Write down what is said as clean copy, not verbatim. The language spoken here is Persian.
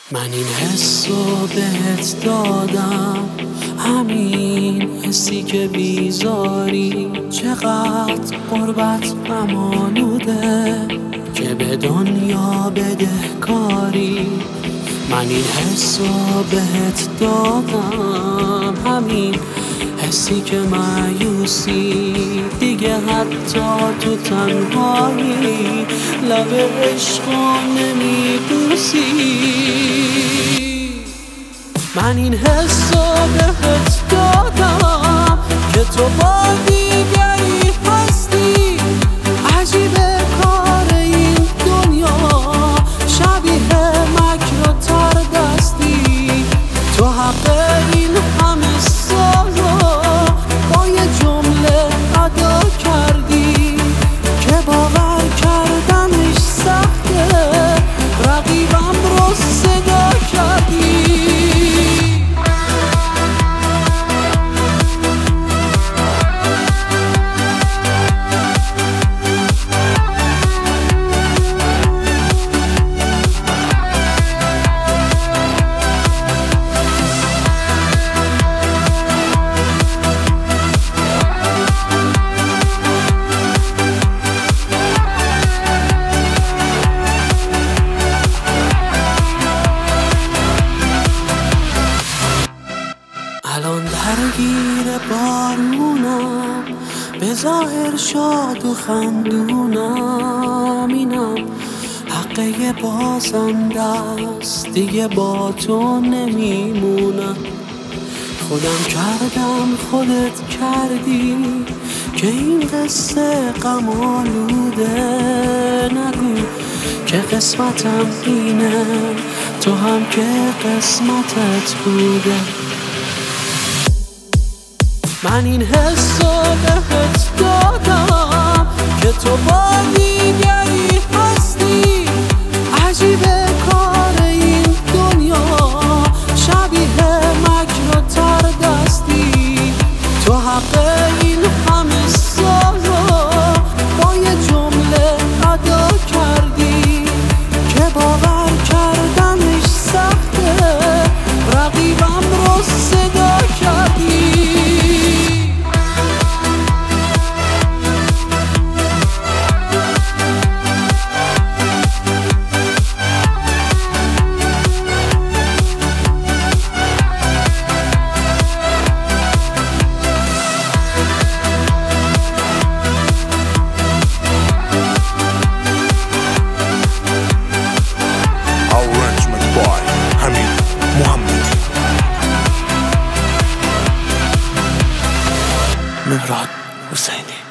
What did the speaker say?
من این حسو بهت دادم، همین حسی که بیزاری، چقدر قربت غم آلوده که به دنیا بدهکاری. من این حسو بهت دادم، همین حسی که مایوسی دیگه حتی تو تنهایی لب عشقو نمیبوسی. من این حسو بهت دادم که تو با دیگری هستی. عجیبه کار این دنیا، شبیه مکر و تر دستی. تو حق این همه سالو با یه جمله ادا کردی که باور کردنش سخته، رقیبم رو صدا کردی. الان درگیر بارونم، به ظاهر شاد و خندونم. اینم حقه بازنده است، دیگه با تو نمیمونم. خودم کردم خودت کردی که این قصه غم آلوده. نگو که قسمتم اینه، تو هم که قسمتت بوده. من این حسو بهت دادم که تو با دیگری هستی. عجیبه کار این دنیا، شبیه مکر و تر دستی. تو حق این همه سالو با یه جمله ادا کردی که باور کردنش سخته، رقیبم رو صدا کردی. مهراد حسینی.